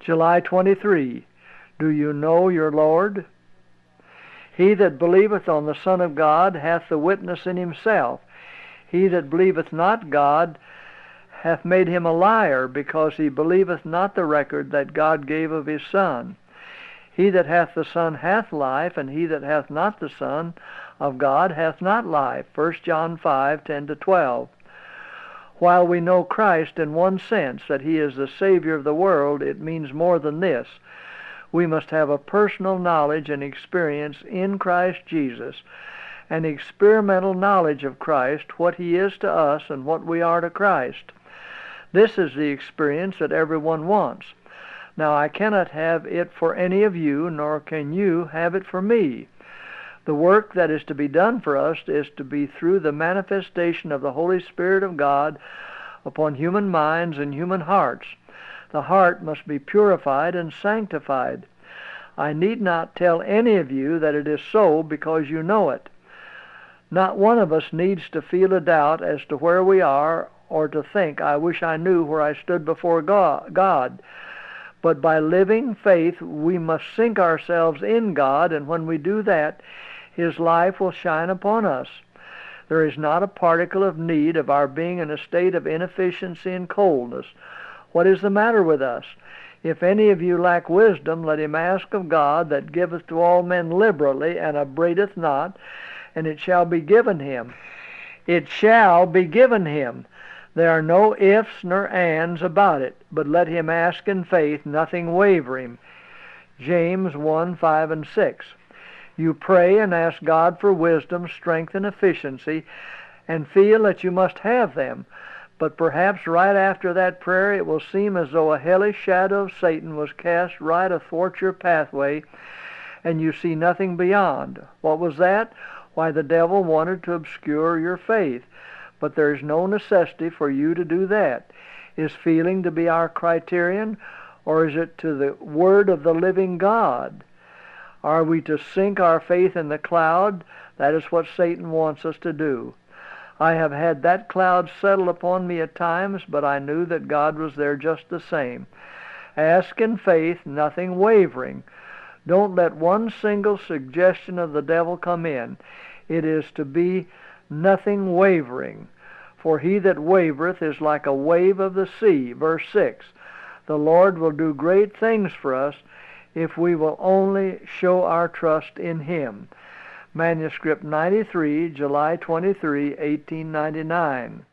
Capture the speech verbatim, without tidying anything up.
July twenty-third. Do you know your Lord? He that believeth on the Son of God hath the witness in himself. He that believeth not God hath made him a liar, because he believeth not the record that God gave of his Son. He that hath the Son hath life, and he that hath not the Son of God hath not life. First John five, ten to twelve. While we know Christ in one sense, that he is the Savior of the world, it means more than this. We must have a personal knowledge and experience in Christ Jesus, an experimental knowledge of Christ, what he is to us and what we are to Christ. This is the experience that everyone wants. Now, I cannot have it for any of you, nor can you have it for me. The work that is to be done for us is to be through the manifestation of the Holy Spirit of God upon human minds and human hearts. The heart must be purified and sanctified. I need not tell any of you that it is so, because you know it. Not one of us needs to feel a doubt as to where we are, or to think, I wish I knew where I stood before God. But by living faith, we must sink ourselves in God, and when we do that, his life will shine upon us. There is not a particle of need of our being in a state of inefficiency and coldness. What is the matter with us? If any of you lack wisdom, let him ask of God, that giveth to all men liberally, and upbraideth not, and it shall be given him. It shall be given him. There are no ifs nor ands about it, but let him ask in faith, nothing wavering. James one, five, and six. You pray and ask God for wisdom, strength, and efficiency, and feel that you must have them. But perhaps right after that prayer it will seem as though a hellish shadow of Satan was cast right athwart your pathway, and you see nothing beyond. What was that? Why, the devil wanted to obscure your faith. But there is no necessity for you to do that. Is feeling to be our criterion, or is it to the Word of the living God? Are we to sink our faith in the cloud? That is what Satan wants us to do. I have had that cloud settle upon me at times, but I knew that God was there just the same. Ask in faith, nothing wavering. Don't let one single suggestion of the devil come in. It is to be nothing wavering. For he that wavereth is like a wave of the sea. Verse six. The Lord will do great things for us if we will only show our trust in him. Manuscript ninety-three, July twenty-third, eighteen ninety-nine.